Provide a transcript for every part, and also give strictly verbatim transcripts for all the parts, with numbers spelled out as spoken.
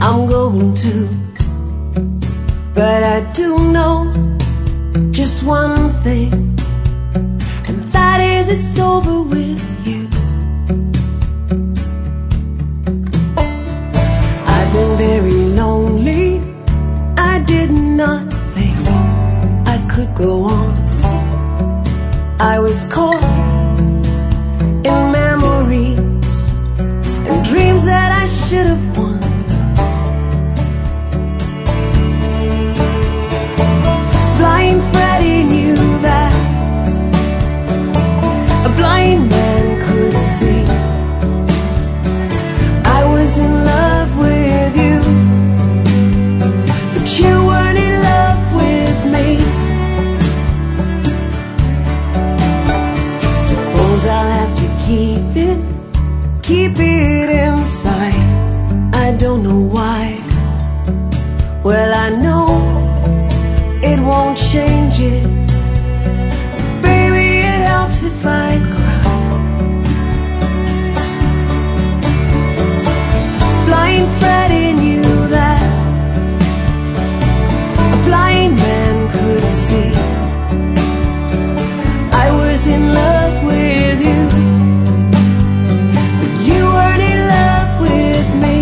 I'm going to. But I do know just one thing, and that is it's over with you. I've been very lonely. I did not think I could go on. I was caught in memories and dreams that I should have won. Blind Freddy knew that a blind man could see. I was in love with you, but you weren't in love with me. Suppose I'll have to keep it, keep it inside. I don't know why. Well, I know it won't change it. Baby, it helps if I cry. Blind Freddy knew that a blind man could see. I was in love with you, but you weren't in love with me.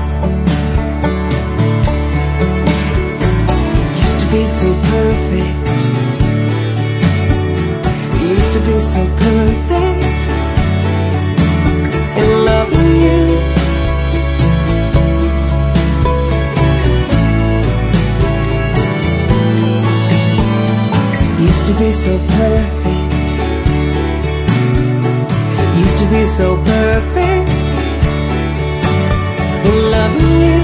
Used to be so perfect, used to be so perfect in love with you. Used to be so perfect, used to be so perfect in love with you.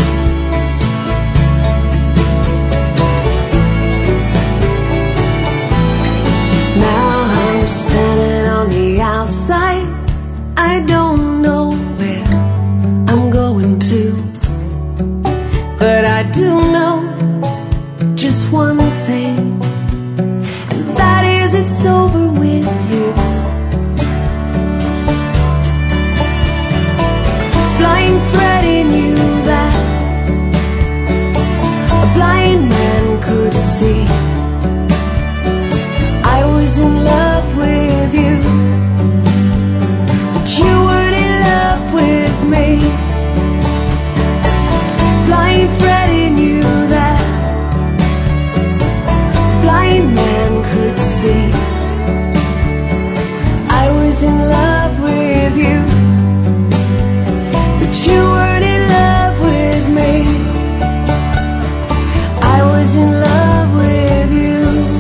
Standing on the outside, I don't know where I'm going to, but I do know just one thing, and that is it's over with you. Blind Freddy knew that a blind man could see. I was in love with you, but you weren't in love with me. Blind Freddy knew that blind man could see. I was in love with you, but you weren't in love with me. I was in love with you.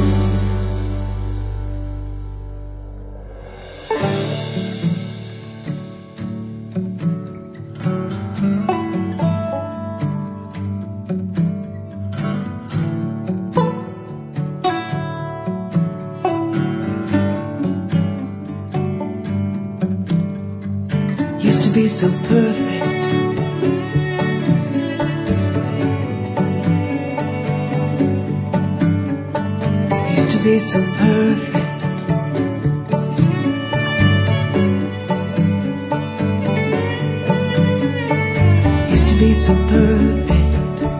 Used to be so perfect, used to be so perfect. Used to be so perfect.